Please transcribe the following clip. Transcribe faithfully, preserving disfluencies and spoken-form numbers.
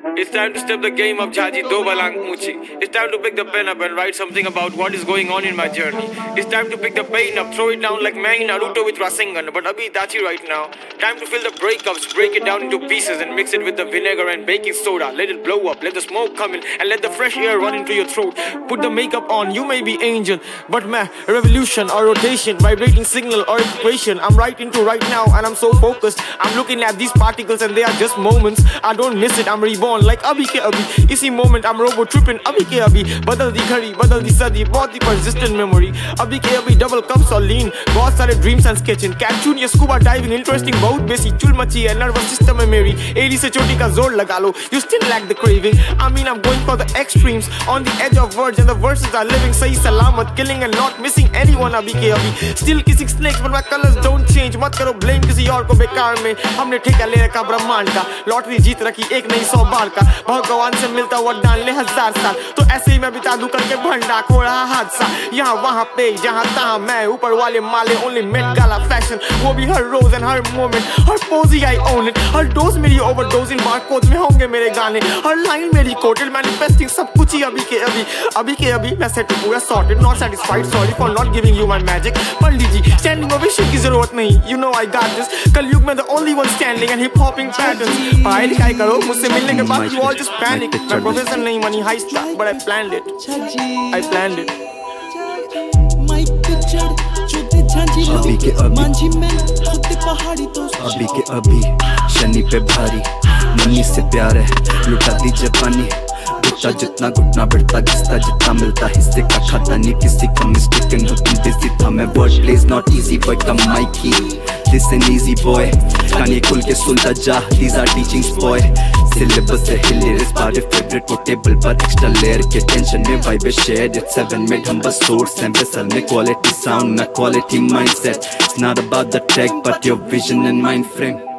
It's time to step the game up, Jhaji, do balang muchi. It's time to pick the pen up and write something about what is going on in my journey. It's time to pick the pain up, throw it down like Mai Naruto with Rasengan, but abhi dachi right now. Time to fill the breakups, break it down into pieces and mix it with the vinegar and baking soda. Let it blow up, let the smoke come in and let the fresh air run into your throat. Put the makeup on, you may be angel, but meh, revolution or rotation, vibrating signal or equation. I'm right into right now and I'm so focused. I'm looking at these particles and they are just moments. I don't miss it, I'm reborn like abhi ke abhi. Isi moment I'm robo tripping abhi ke abhi. Badal di ghadi, badal di sadi, bahut hi persistent memory. Abhi ke abhi double cups or lean. Bahut sare dreams and sketching. Cat junior scuba diving interesting. Bahut besi chul machi hai nervous system mein meri. eighty se choti ka zor laga lo. You still lack the craving. I mean I'm going for the extremes. On the edge of words and the verses are living. Sahi salamat, killing and not missing anyone abhi ke abhi. Still kissing snakes but my colors don't change. Mat karo blame kisi aur ko bekar mein. Humne ठेका ले रखा ब्रह्मांड का. Lottery जीत रखी एक नहीं सौ बार का. भगवान से मिलता हुआ डाल ले हजार साल. तो ऐसे ही मैं बिता दूं करके भंडा खो रहा हादसा. यहाँ वहाँ पे जहाँ तहाँ मैं ऊपर वाले माले. Only Met Gala fashion. वो भी हर रोज and her moment. Her pose he I own it. Her dose मेरी overdose इन barcodes में होंगे मेरे गाने. हर line मेरी quoted manifesting सब कुछ ही अभी के अभी. अभी के अभी मैं set पूरा sorted. Not satisfied, sorry for not giving you my magic. Pandit ji standing ovation की जरूरत नहीं. You know I got this. कलयुग में the only one standing and hip hopping patterns. पढ़ाई लिखाई करो मुझसे मिलने के बाद you all just panic. My professor नहीं money high stack but I planned it. I planned it. अभी के अभी अभी के अभी शनि पे भारी मनी से प्यार है लुटा दी जवानी. घुटता जितना घुटना बढ़ता घिसता जितना मिलता हिस्से का खाता नहीं किसी का मिस्टेकन हो तुम बिजी था मैं word place not easy boy come माइकी दिस एन इजी बॉय काने खुल के सुनता जा these are teachings boy syllabus है hilarious बारे favorite portable पर extra layer के tension में vibe shared it's seven made हम बस source हैं vessel में quality sound ना quality mindset it's not about the tech but your vision and mind frame.